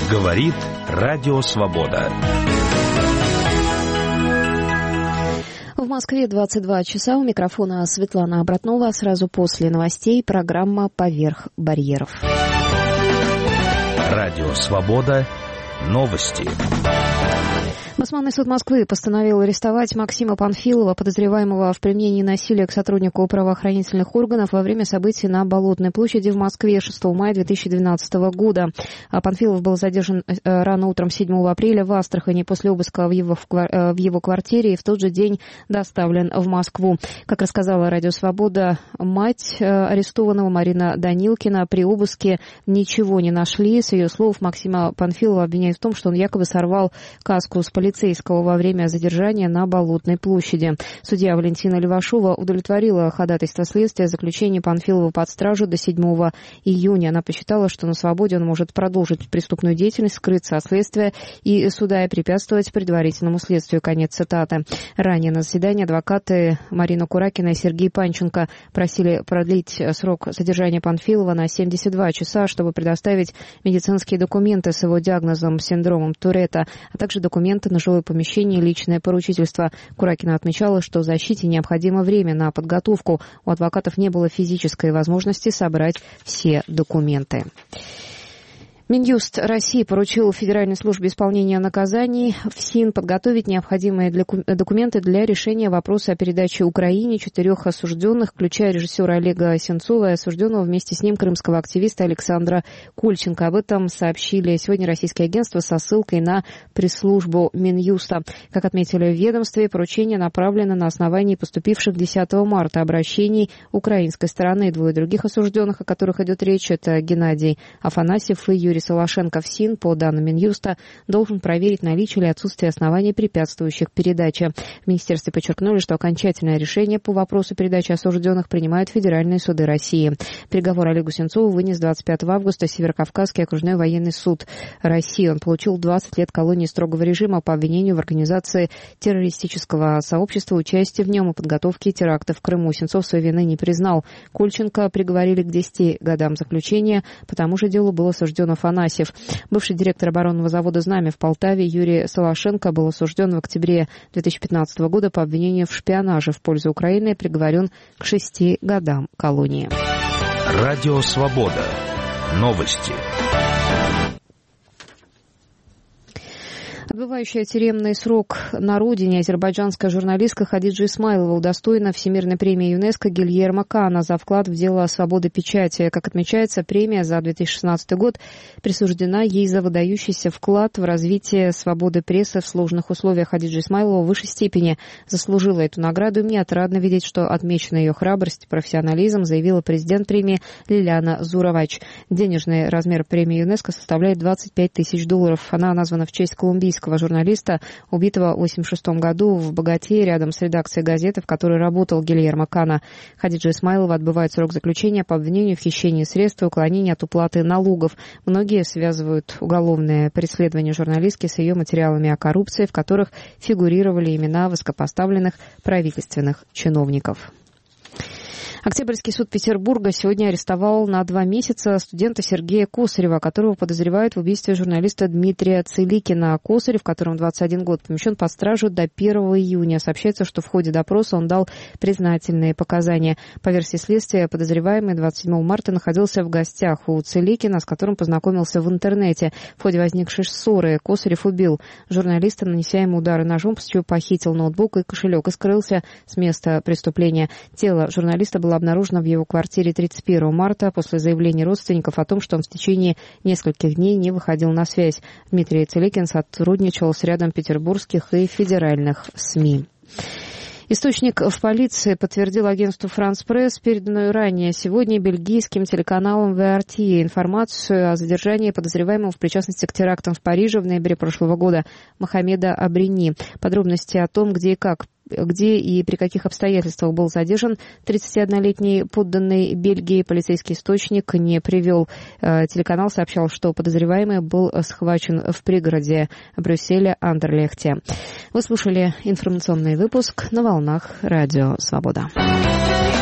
Говорит Радио Свобода. В Москве 22 часа. У микрофона Светлана Обратнова. Сразу после новостей программа «Поверх барьеров». Радио Свобода. Новости. Басманный суд Москвы постановил арестовать Максима Панфилова, подозреваемого в применении насилия к сотруднику правоохранительных органов во время событий на Болотной площади в Москве 6 мая 2012 года. Панфилов был задержан рано утром 7 апреля в Астрахани после обыска в его квартире и в тот же день доставлен в Москву. Как рассказала Радио Свобода, мать арестованного Марина Данилкина, при обыске ничего не нашли. С ее слов, Максима Панфилова обвиняют в том, что он якобы сорвал каску с полицейского во время задержания на Болотной площади. Судья Валентина Левашова удовлетворила ходатайство следствия о заключении Панфилова под стражу до 7 июня. Она посчитала, что на свободе он может продолжить преступную деятельность, скрыться от следствия и суда и препятствовать предварительному следствию. Конец цитаты. Ранее на заседании адвокаты Марина Куракина и Сергей Панченко просили продлить срок содержания Панфилова на 72 часа, чтобы предоставить медицинские документы с его диагнозом синдромом Туретта, а также документы на жилое помещение и личное поручительство. Куракина отмечала, что защите необходимо время на подготовку. У адвокатов не было физической возможности собрать все документы. Минюст России поручил Федеральной службе исполнения наказаний ФСИН подготовить необходимые документы для решения вопроса о передаче Украине 4 осужденных, включая режиссера Олега Сенцова и осужденного вместе с ним крымского активиста Александра Кульченко. Об этом сообщили сегодня российские агентства со ссылкой на пресс-службу Минюста. Как отметили в ведомстве, поручение направлено на основании поступивших 10 марта обращений украинской стороны. Двое других осужденных, о которых идет речь, это Геннадий Афанасьев и Юрий Солошенко. ФСИН, по данным Минюста, должен проверить наличие или отсутствие оснований, препятствующих передаче. В министерстве подчеркнули, что окончательное решение по вопросу передачи осужденных принимают федеральные суды России. Приговор Олегу Сенцову вынес 25 августа Северокавказский окружной военный суд России. Он получил 20 лет колонии строгого режима по обвинению в организации террористического сообщества, участии в нем и подготовке терактов в Крыму. Сенцов своей вины не признал. Кульченко приговорили к 10 годам заключения. По тому же делу был осужден Афанасьев. Бывший директор оборонного завода «Знамя» в Полтаве Юрий Солошенко был осужден в октябре 2015 года по обвинению в шпионаже в пользу Украины и приговорен к 6 годам колонии. Радио Свобода. Новости. Отбывающая тюремный срок на родине азербайджанская журналистка Хадиджа Исмайлова удостоена Всемирной премии ЮНЕСКО Гильермо Кана за вклад в дело свободы печати. Как отмечается, премия за 2016 год присуждена ей за выдающийся вклад в развитие свободы прессы в сложных условиях. Хадиджа Исмайлова в высшей степени заслужила эту награду, и мне отрадно видеть, что отмечена ее храбрость и профессионализм, заявила президент премии Лиляна Зуровач. Денежный размер премии ЮНЕСКО составляет $25 тысяч. Она названа в честь колумбийского журналиста, убитого в 1986 году в Боготе, рядом с редакцией газеты, в которой работал Гильермо Кана. Хадиджа Исмайлова отбывает срок заключения по обвинению в хищении средств и уклонении от уплаты налогов. Многие связывают уголовное преследование журналистки с ее материалами о коррупции, в которых фигурировали имена высокопоставленных правительственных чиновников. Октябрьский суд Петербурга сегодня арестовал на 2 месяца студента Сергея Косарева, которого подозревают в убийстве журналиста Дмитрия Циликина. Косарев, которому 21 год, помещен под стражу до 1 июня. Сообщается, что в ходе допроса он дал признательные показания. По версии следствия, подозреваемый 27 марта находился в гостях у Циликина, с которым познакомился в интернете. В ходе возникшей ссоры Косарев убил журналиста, нанеся ему удары ножом, после чего похитил ноутбук и кошелек и скрылся с места преступления. Тело журналиста было обнаружено в его квартире 31 марта после заявления родственников о том, что он в течение нескольких дней не выходил на связь. Дмитрий Циликин сотрудничал с рядом петербургских и федеральных СМИ. Источник в полиции подтвердил агентству «Франс Пресс» переданную ранее сегодня бельгийским телеканалом ВРТ информацию о задержании подозреваемого в причастности к терактам в Париже в ноябре прошлого года Мохаммеда Абрини. Подробности о том, где и при каких обстоятельствах был задержан 31-летний подданный Бельгии, полицейский источник не привел. Телеканал сообщал, что подозреваемый был схвачен в пригороде Брюсселя Андерлехте. Вы слушали информационный выпуск на волнах Радио Свобода.